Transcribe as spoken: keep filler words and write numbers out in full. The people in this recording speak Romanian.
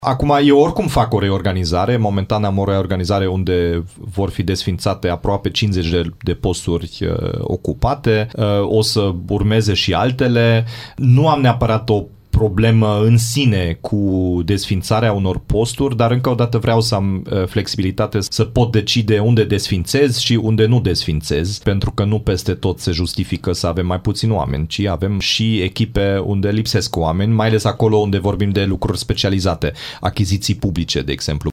Acum, eu oricum fac o reorganizare, momentan am o reorganizare unde vor fi desfințate aproape cincizeci de, de posturi uh, ocupate, uh, o să urmeze și altele. Nu am neapărat o problemă în sine cu desfințarea unor posturi, dar încă o dată vreau să am uh, flexibilitate să pot decide unde desfințez și unde nu desfințez, pentru că nu peste tot se justifică să avem mai puțini oameni, ci avem și echipe unde lipsesc oameni, mai ales acolo unde vorbim de lucruri specializate, achiziții publice, de exemplu.